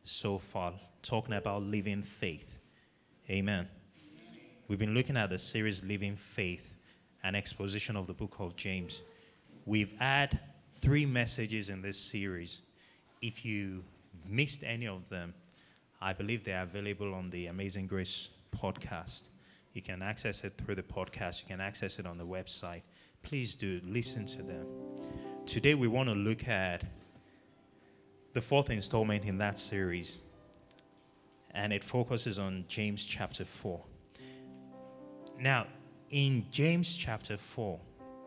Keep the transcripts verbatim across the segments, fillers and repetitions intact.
so far, talking about living faith. Amen. We've been looking at the series Living Faith, an exposition of the book of James. We've had three messages in this series. If you missed any of them, I believe they are available on the Amazing Grace podcast. You can access it through the podcast. You can access it on the website. Please do listen to them. Today we want to look at the fourth installment in that series, and it focuses on James chapter four. Now, in James chapter four,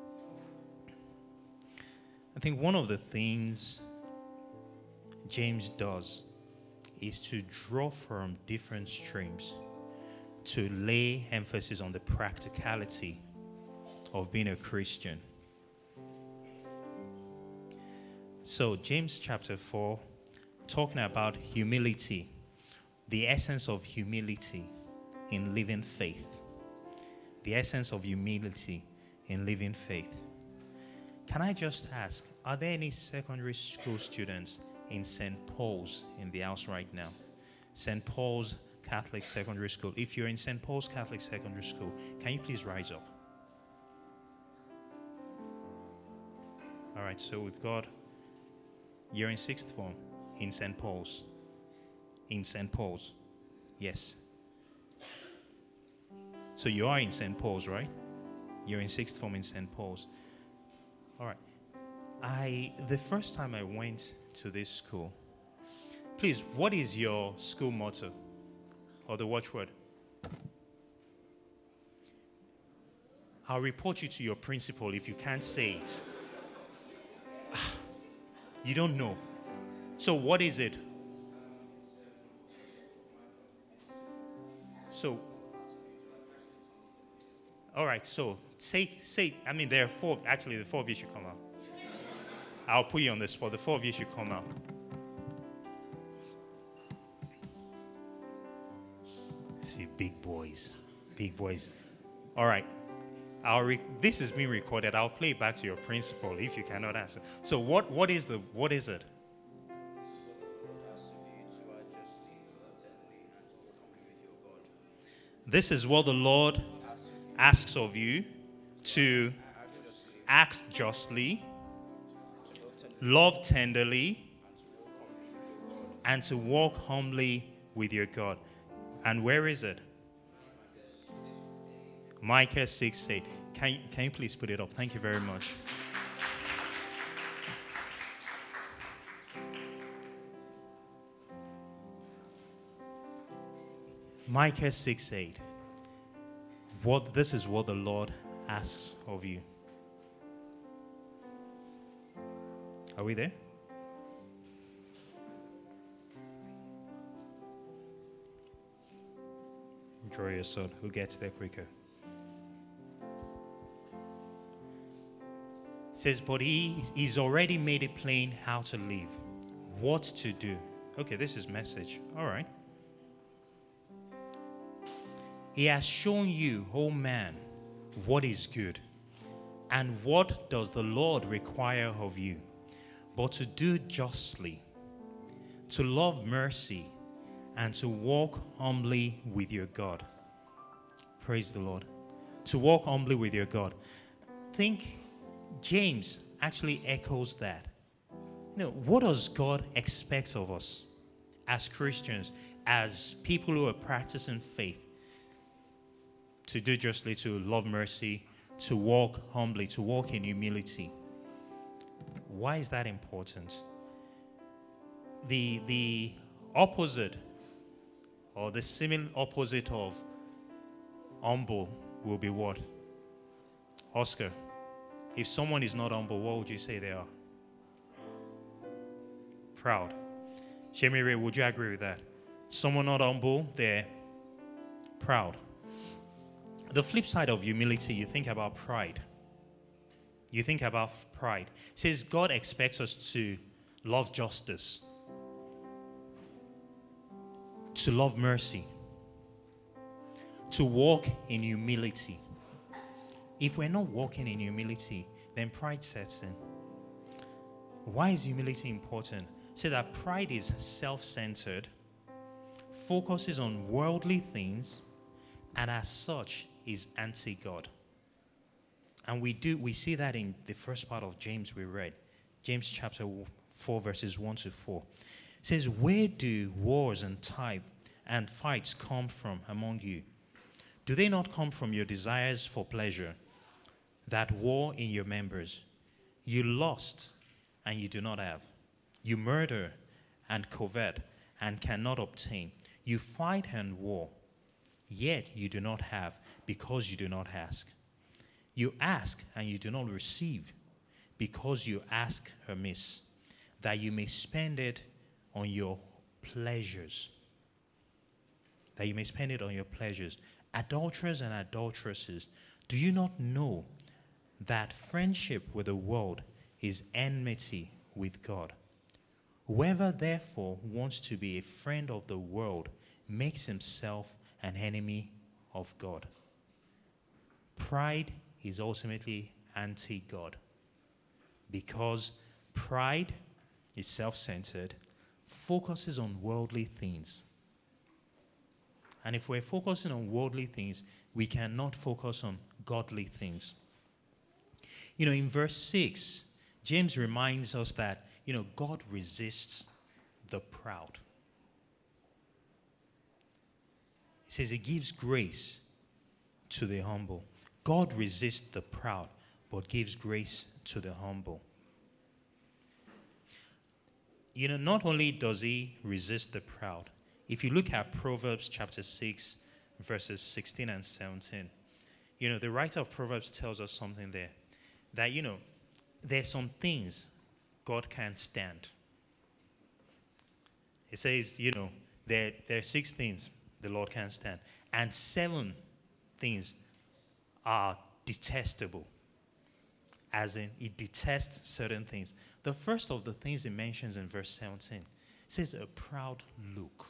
I think one of the things James does is to draw from different streams to lay emphasis on the practicality of being a Christian. So, James chapter four, talking about humility, the essence of humility in living faith. The essence of humility in living faith. Can I just ask, are there any secondary school students in Saint Paul's in the house right now? Saint Paul's Catholic Secondary School. If you're in Saint Paul's Catholic Secondary School, can you please rise up? All right, so we've got, you're in sixth form in Saint Paul's. In Saint Paul's. Yes. So you are in Saint Paul's, right? You're in sixth form in Saint Paul's. All right. I, the first time I went to this school, please, what is your school motto or the watchword? I'll report you to your principal if you can't say it. You don't know. So what is it? So, all right, so say, say, I mean, there are four, actually the four of you should come out. I'll put you on the spot. The four of you should come out. See, big boys, big boys. All right, I'll re- this is being recorded. I'll play it back to your principal if you cannot answer. So what, what is the, what is it? This is what the Lord asks of you, to act justly, love tenderly, and to walk humbly with your God. And where is it? Micah six eight. Can, can you please put it up? Thank you very much. Micah six eight. What, this is what the Lord asks of you. Are we there? Draw your sword. Who gets there quicker? It says, but he, he's already made it plain how to live, what to do. Okay, this is message. All right. He has shown you, oh man, what is good. And what does the Lord require of you? But to do justly, to love mercy, and to walk humbly with your God. Praise the Lord. To walk humbly with your God. Think James actually echoes that. You know, what does God expect of us as Christians, as people who are practicing faith? To do justly, to love mercy, to walk humbly, to walk in humility. Why is that important? The, the opposite, or the similar opposite of humble will be what? Oscar, if someone is not humble, what would you say they are? Proud. Shemire, would you agree with that? Someone not humble, they're proud. The flip side of humility, you think about pride. You think about pride. It says God expects us to love justice, to love mercy, to walk in humility. If we're not walking in humility, then pride sets in. Why is humility important? So that pride is self-centered, focuses on worldly things, and as such is anti-God. And we do we see that in the first part of James we read. James chapter four, verses one to four. It says, "Where do wars and tithe and fights come from among you? Do they not come from your desires for pleasure that war in your members? You lust and you do not have. You murder and covet and cannot obtain. You fight and war, yet you do not have because you do not ask. You ask and you do not receive because you ask amiss, that you may spend it on your pleasures." That you may spend it on your pleasures. Adulterers and adulteresses, do you not know that friendship with the world is enmity with God? Whoever therefore wants to be a friend of the world makes himself an enemy of God. Pride is ultimately anti-God, because pride is self-centered, focuses on worldly things. And if we're focusing on worldly things, we cannot focus on godly things. You know, in verse six, James reminds us that, you know, God resists the proud. He says he gives grace to the humble. God resists the proud, but gives grace to the humble. You know, not only does he resist the proud, if you look at Proverbs chapter six, verses sixteen and seventeen, you know, the writer of Proverbs tells us something there. That, you know, there's some things God can't stand. It says, you know, there, there are six things the Lord can't stand. And seven things are detestable. As in, he detests certain things. The first of the things he mentions in verse seventeen says a proud look.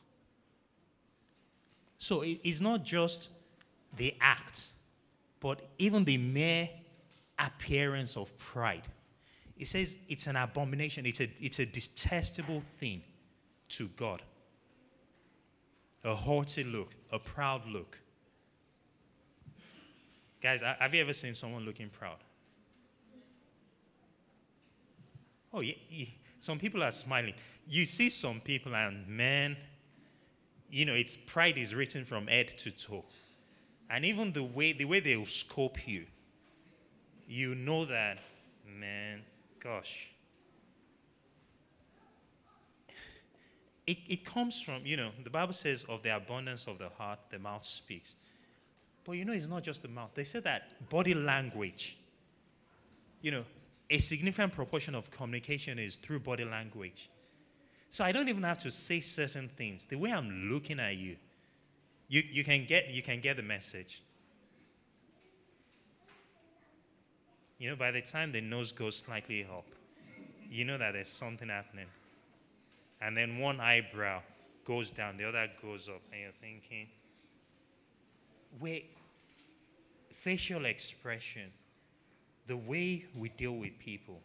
So it's not just the act, but even the mere appearance of pride. It says it's an abomination. It's a, it's a detestable thing to God. A haughty look, a proud look. Guys, have you ever seen someone looking proud? Oh, yeah, yeah. Some people are smiling. You see some people and, man, you know, it's pride is written from head to toe. And even the way the way they will scope you, you know that, man, gosh. It, it comes from, you know, the Bible says of the abundance of the heart, the mouth speaks. But you know, it's not just the mouth. They say that body language, you know, a significant proportion of communication is through body language. So I don't even have to say certain things. The way I'm looking at you, you, you can get you can get the message. You know, by the time the nose goes slightly up, you know that there's something happening. And then one eyebrow goes down, the other goes up, and you're thinking, wait, facial expression, the way we deal with people,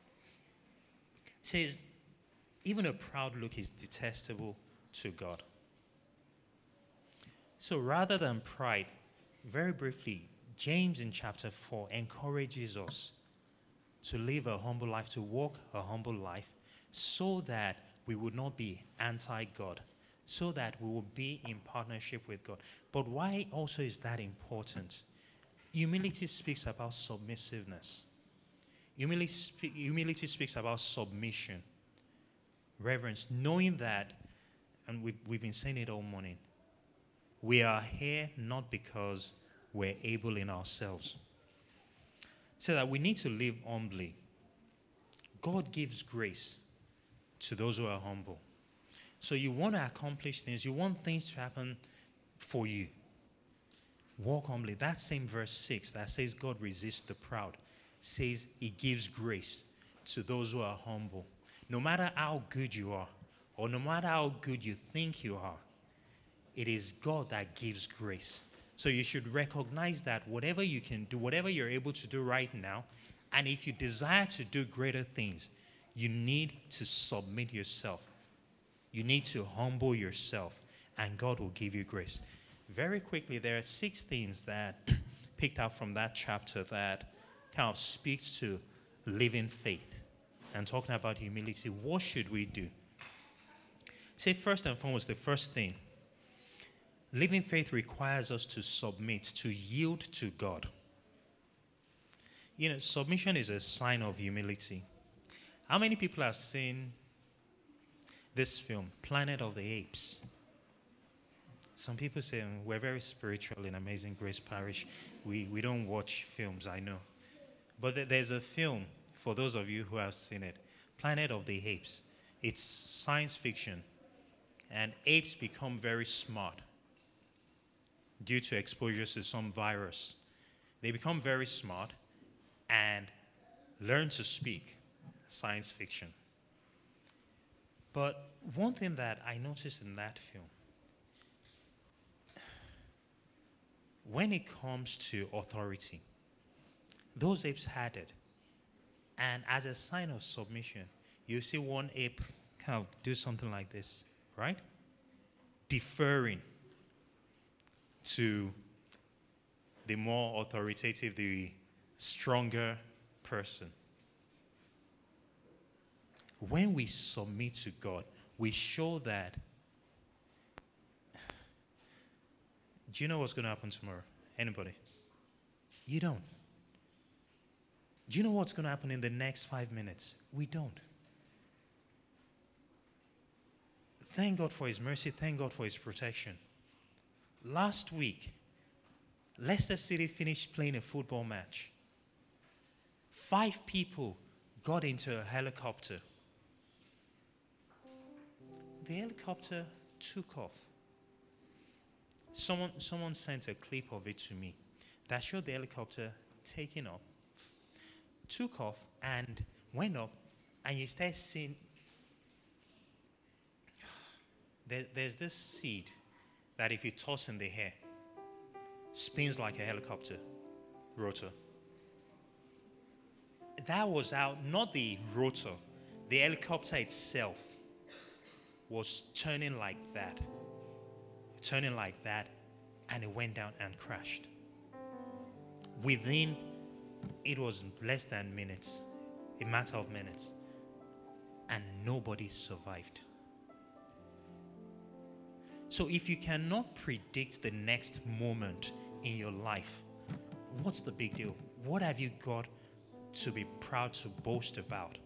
says even a proud look is detestable to God. So rather than pride, very briefly, James in chapter four encourages us to live a humble life, to walk a humble life, so that we would not be anti-God, so that we will be in partnership with God. But why also is that important? Humility speaks about submissiveness. Humility, spe- humility speaks about submission, reverence, knowing that, and we've, we've been saying it all morning, we are here not because we're able in ourselves. So that we need to live humbly. God gives grace to those who are humble. So you want to accomplish things, you want things to happen for you. Walk humbly. That same verse six that says God resists the proud says he gives grace to those who are humble. No matter how good you are, or no matter how good you think you are, it is God that gives grace. So you should recognize that whatever you can do, whatever you're able to do right now, and if you desire to do greater things, You need to submit yourself. You need to humble yourself, and God will give you grace. Very quickly, there are six things that picked out from that chapter that kind of speaks to living faith and talking about humility. What should we do? Say, first and foremost, the first thing, living faith requires us to submit, to yield to God. You know, submission is a sign of humility. How many people have seen this film, Planet of the Apes? Some people say, "Mm, we're very spiritual in Amazing Grace Parish. We, we don't watch films, I know." But th- there's a film, for those of you who have seen it, Planet of the Apes. It's science fiction. And apes become very smart due to exposure to some virus. They become very smart and learn to speak. Science fiction. But one thing that I noticed in that film, when it comes to authority, those apes had it. And as a sign of submission, you see one ape kind of do something like this, right? Deferring to the more authoritative, the stronger person. When we submit to God, we show that. Do you know what's going to happen tomorrow? Anybody? You don't. Do you know what's going to happen in the next five minutes? We don't. Thank God for his mercy. Thank God for his protection. Last week, Leicester City finished playing a football match. Five people got into a helicopter. The helicopter took off. Someone, someone sent a clip of it to me that showed the helicopter taking off, took off, and went up, and you start seeing there, there's this seed that if you toss in the air, spins like a helicopter rotor. That was out, not the rotor, the helicopter itself was turning like that, turning like that, and it went down and crashed. Within, it was less than minutes, a matter of minutes, and nobody survived. So if you cannot predict the next moment in your life, what's the big deal? What have you got to be proud to boast about?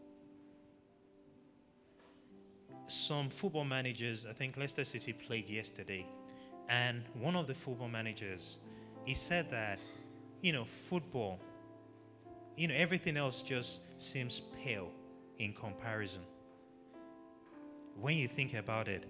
Some football managers, I think Leicester City played yesterday, and one of the football managers, he said that, you know, football, you know, everything else just seems pale in comparison. When you think about it,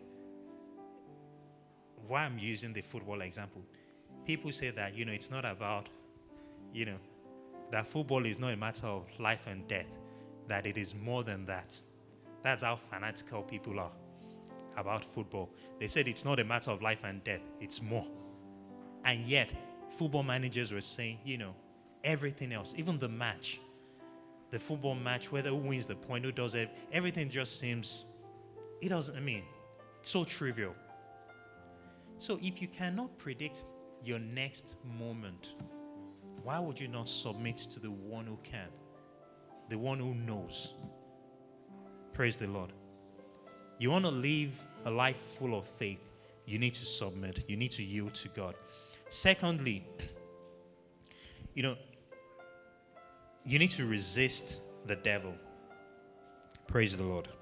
why I'm using the football example, people say that, you know, it's not about, you know, that football is not a matter of life and death, that it is more than that. That's how fanatical people are about football. They said it's not a matter of life and death, it's more. And yet, football managers were saying, you know, everything else, even the match, the football match, whether who wins the point, who does it, everything just seems, it doesn't, I mean, so trivial. So if you cannot predict your next moment, why would you not submit to the one who can, the one who knows? Praise the Lord. You want to live a life full of faith, you need to submit. You need to yield to God. Secondly, you know, you need to resist the devil. Praise the Lord.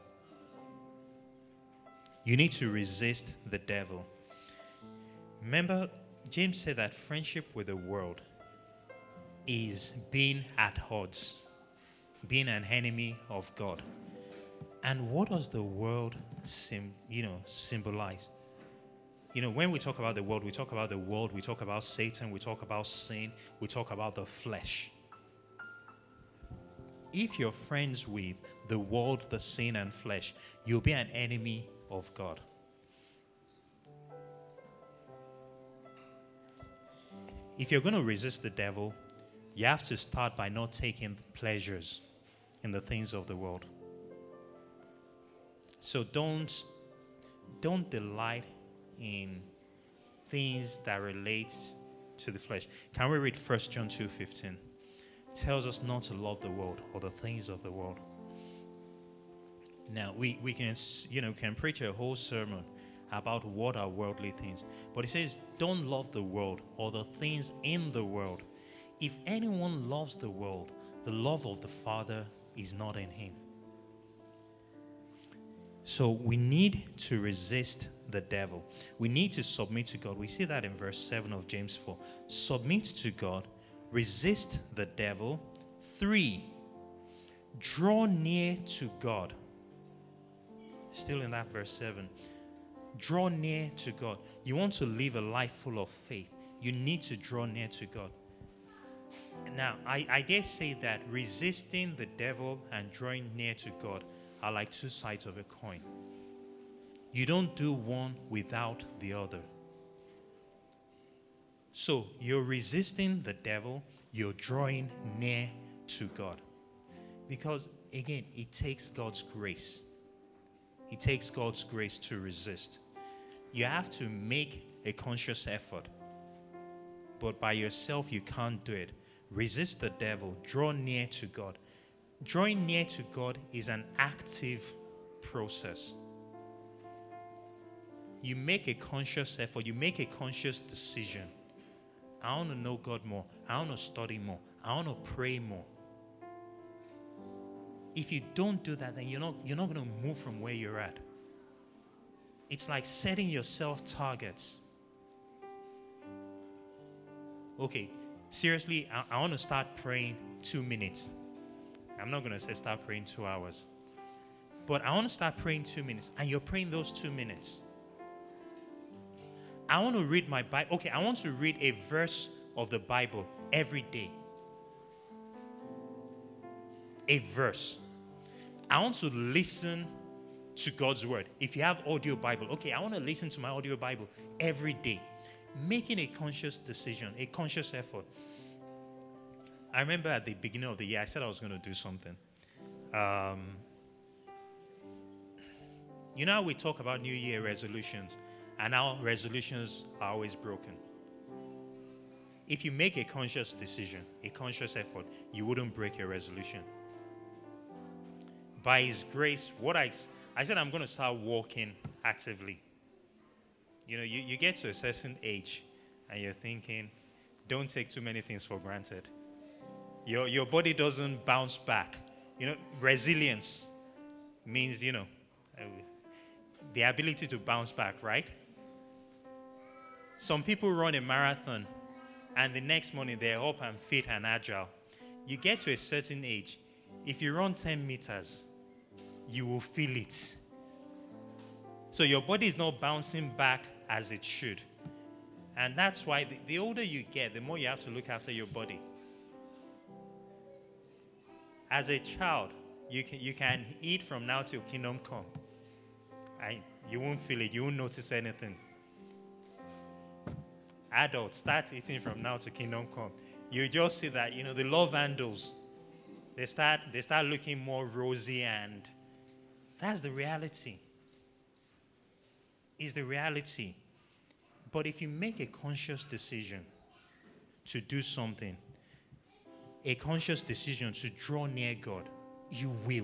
You need to resist the devil. Remember, James said that friendship with the world is being at odds, being an enemy of God. And what does the world sim, you know, symbolize? You know, when we talk about the world, we talk about the world, we talk about Satan, we talk about sin, we talk about the flesh. If you're friends with the world, the sin, and flesh, you'll be an enemy of God. If you're going to resist the devil, you have to start by not taking pleasures in the things of the world. So don't don't delight in things that relates to the flesh. Can we read First John two fifteen? It tells us not to love the world or the things of the world. Now, we, we can, you know, can preach a whole sermon about what are worldly things. But it says, don't love the world or the things in the world. If anyone loves the world, the love of the Father is not in him. So we need to resist the devil. We need to submit to God. We see that in verse seven of James four. Submit to God, resist the devil. Three, draw near to God. Still in that verse seven. Draw near to God. You want to live a life full of faith. You need to draw near to God. Now, I, I dare say that resisting the devil and drawing near to God are like two sides of a coin. You don't do one without the other. So you're resisting the devil, you're drawing near to God. Because again, it takes God's grace. It takes God's grace to resist. You have to make a conscious effort. But by yourself, you can't do it. Resist the devil. Draw near to God. Drawing near to God is an active process. You make a conscious effort. You make a conscious decision. I want to know God more. I want to study more. I want to pray more. If you don't do that, then you're not, you're not going to move from where you're at. It's like setting yourself targets. Okay, seriously, I, I want to start praying two minutes. I'm not going to say start praying two hours. But I want to start praying two minutes. And you're praying those two minutes. I want to read my Bible. Okay, I want to read a verse of the Bible every day. A verse. I want to listen to God's word. If you have audio Bible, okay, I want to listen to my audio Bible every day. Making a conscious decision, a conscious effort. I remember at the beginning of the year, I said I was going to do something. Um, you know how we talk about New Year resolutions, and our resolutions are always broken. If you make a conscious decision, a conscious effort, you wouldn't break your resolution. By His grace, what I, I said I'm going to start walking actively. You know, you, you get to a certain age and you're thinking, don't take too many things for granted. Your, your body doesn't bounce back. You know, resilience means, you know, the ability to bounce back, right? Some people run a marathon and the next morning they're up and fit and agile. You get to a certain age, if you run ten meters, you will feel it. So your body is not bouncing back as it should. And that's why the, the older you get, the more you have to look after your body. As a child, you can, you can eat from now till kingdom come. I, you won't feel it. You won't notice anything. Adults, start eating from now to kingdom come. You just see that, you know, the love handles, they start, they start looking more rosy, and that's the reality. Is the reality. But if you make a conscious decision to do something, a conscious decision to draw near God, you will.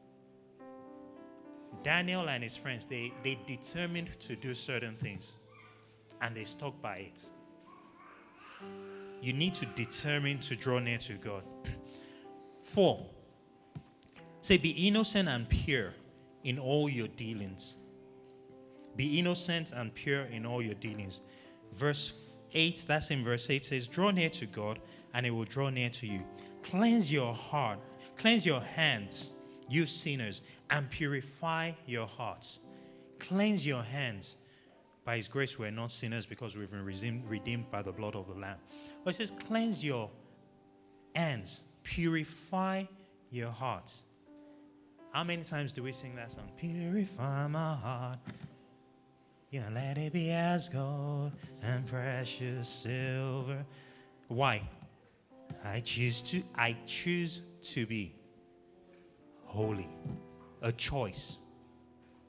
Daniel and his friends, they, they determined to do certain things, and they stuck by it. You need to determine to draw near to God. Four, say, be innocent and pure in all your dealings. Be innocent and pure in all your dealings. Verse eight, that's in verse eight, says, draw near to God, and He will draw near to you. Cleanse your heart, cleanse your hands, you sinners, and purify your hearts. Cleanse your hands. By His grace, we're not sinners because we've been redeemed, redeemed by the blood of the Lamb. But it says, cleanse your hands, purify your hearts. How many times do we sing that song? Purify my heart. You know, let it be as gold and precious silver. Why? I choose to, I choose to be holy. A choice.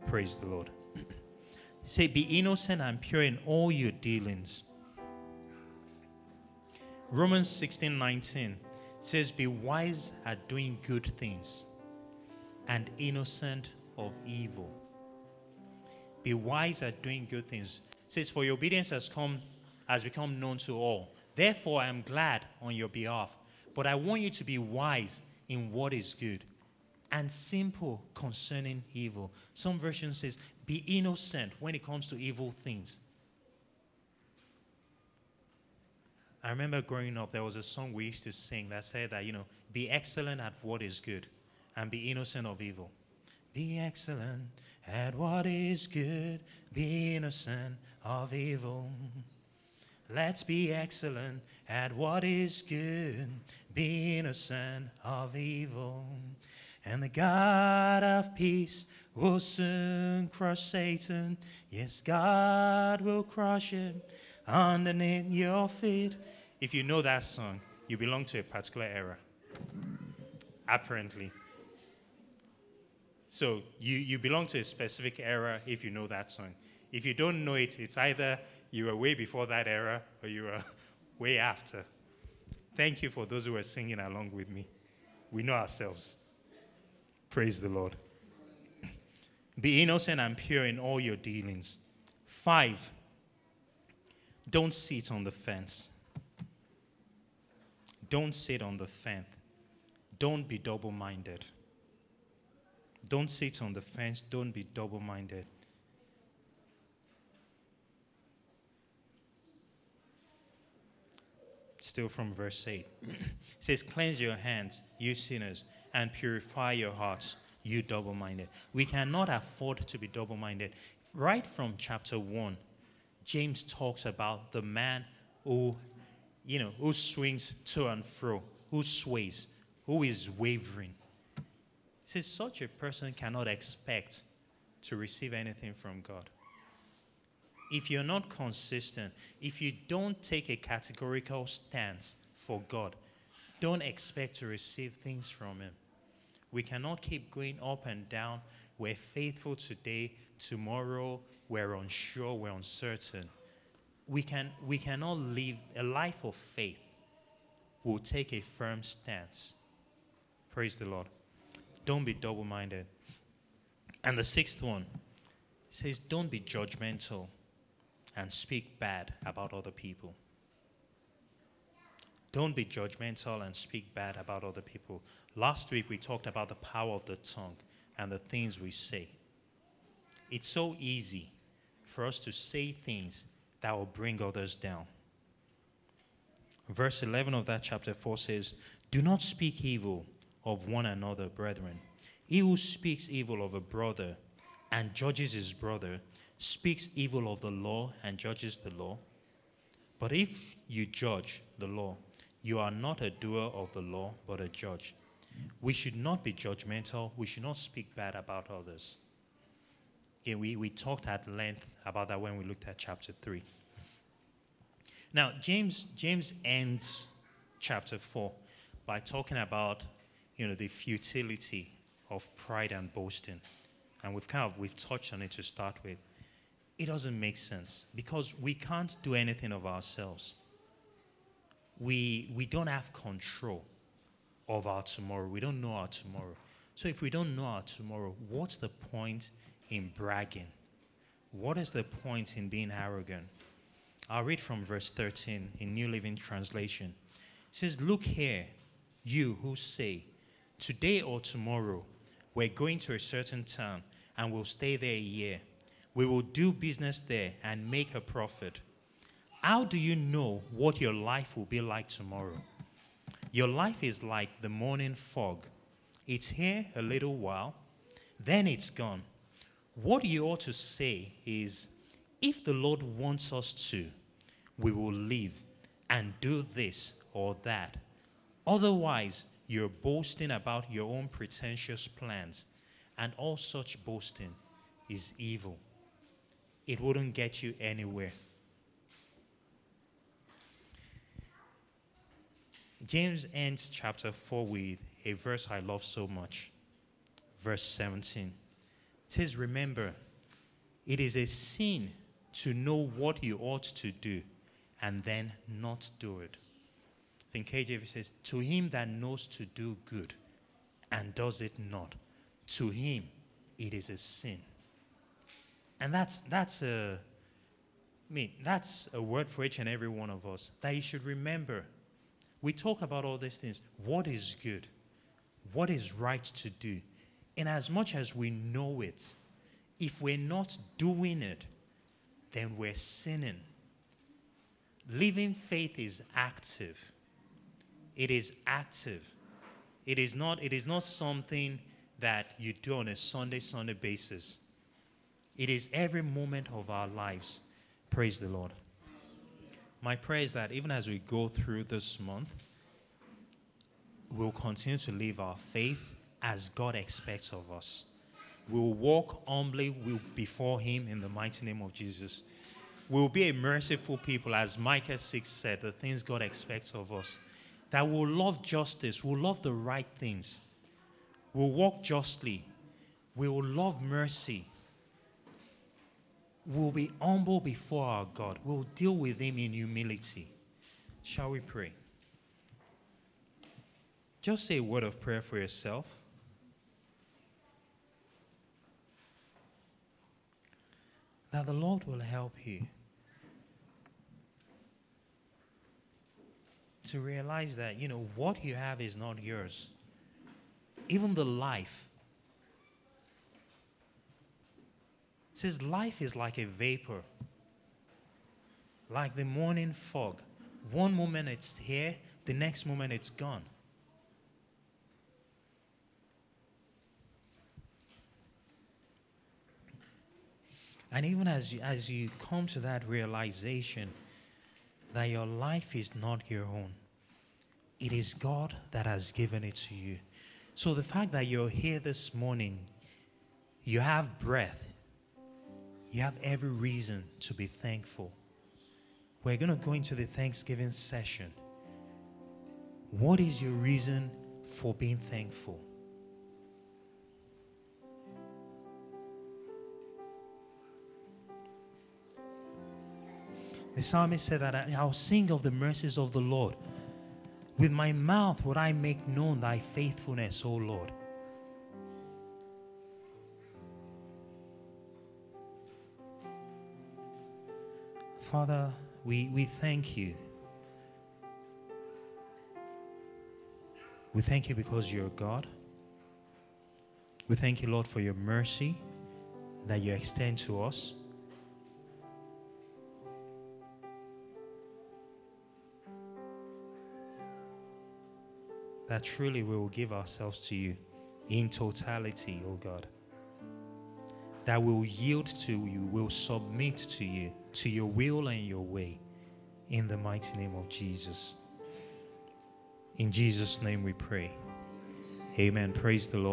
Praise the Lord. Say, be innocent and pure in all your dealings. Romans sixteen nineteen says, be wise at doing good things and innocent of evil. Be wise at doing good things. It says, for your obedience has come, has become known to all. Therefore, I am glad on your behalf. But I want you to be wise in what is good and simple concerning evil. Some version says, be innocent when it comes to evil things. I remember growing up, there was a song we used to sing that said that, you know, be excellent at what is good and be innocent of evil. Be excellent at what is good, be innocent of evil. Let's be excellent at what is good, be innocent of evil. And the God of peace will soon crush Satan. Yes, God will crush him underneath your feet. If you know that song, you belong to a particular era. Apparently. So you, you belong to a specific era if you know that song. If you don't know it, it's either you were way before that era or you were way after. Thank you for those who are singing along with me. We know ourselves. Praise the Lord. Be innocent and pure in all your dealings. Five, don't sit on the fence. Don't sit on the fence. Don't be double-minded. Don't sit on the fence. Don't be double-minded. Still from verse eight. It says, cleanse your hands, you sinners, and purify your hearts, you double-minded. We cannot afford to be double-minded. Right from chapter one, James talks about the man who, you know, who swings to and fro, who sways, who is wavering. He says such a person cannot expect to receive anything from God. If you're not consistent, if you don't take a categorical stance for God, don't expect to receive things from him. We cannot keep going up and down. We're faithful today, tomorrow we're unsure, we're uncertain. We can we cannot live a life of faith. We'll take a firm stance. Praise the Lord. Don't be double-minded. And the sixth one says, don't be judgmental and speak bad about other people. Don't be judgmental and speak bad about other people. Last week we talked about the power of the tongue and the things we say. It's so easy for us to say things that will bring others down. Verse eleven of that chapter four says, do not speak evil of one another, brethren. He who speaks evil of a brother and judges his brother speaks evil of the law and judges the law. But if you judge the law, you are not a doer of the law, but a judge. We should not be judgmental. We should not speak bad about others. Again, we, we talked at length about that when we looked at chapter three. Now, James James ends chapter four by talking about, you know, the futility of pride and boasting. And we've kind of, we've touched on it to start with. It doesn't make sense because we can't do anything of ourselves. We, we don't have control of our tomorrow. We don't know our tomorrow. So if we don't know our tomorrow, what's the point in bragging? What is the point in being arrogant? I'll read from verse thirteen in New Living Translation. It says, look here, you who say, today or tomorrow, we're going to a certain town and we'll stay there a year. We will do business there and make a profit. How do you know what your life will be like tomorrow? Your life is like the morning fog. It's here a little while, then it's gone. What you ought to say is, if the Lord wants us to, we will live and do this or that. Otherwise, you're boasting about your own pretentious plans, and all such boasting is evil. It wouldn't get you anywhere. James ends chapter four with a verse I love so much. Verse seventeen. It says, remember, it is a sin to know what you ought to do and then not do it. I think K J V says, to him that knows to do good and does it not, to him it is a sin. And that's that's a I mean, that's a word for each and every one of us, that you should remember. We talk about all these things. What is good? What is right to do? And as much as we know it, if we're not doing it, then we're sinning. Living faith is active. It is active. It is not, it is not something that you do on a Sunday, Sunday basis. It is every moment of our lives. Praise the Lord. My prayer is that even as we go through this month, we'll continue to live our faith as God expects of us. We'll walk humbly before him in the mighty name of Jesus. We'll be a merciful people, as Micah six said, the things God expects of us. That we'll love justice, we'll love the right things. We'll walk justly. We will love mercy. We'll be humble before our God. We'll deal with him in humility. Shall we pray? Just say a word of prayer for yourself. That the Lord will help you to realize that, you know, what you have is not yours. Even the life. It says life is like a vapor, like the morning fog. One moment it's here, the next moment it's gone. And even as you, as you come to that realization that your life is not your own, it is God that has given it to you. So the fact that you're here this morning, you have breath, you have every reason to be thankful. We're going to go into the Thanksgiving session. What is your reason for being thankful? The psalmist said that I'll sing of the mercies of the Lord. With my mouth would I make known thy faithfulness, O Lord. Father, we, we thank you. We thank you because you're God. We thank you, Lord, for your mercy that you extend to us. That truly we will give ourselves to you in totality, O God. That we will yield to you, will submit to you, to your will and your way, in the mighty name of Jesus. In Jesus' name we pray. Amen. Praise the Lord.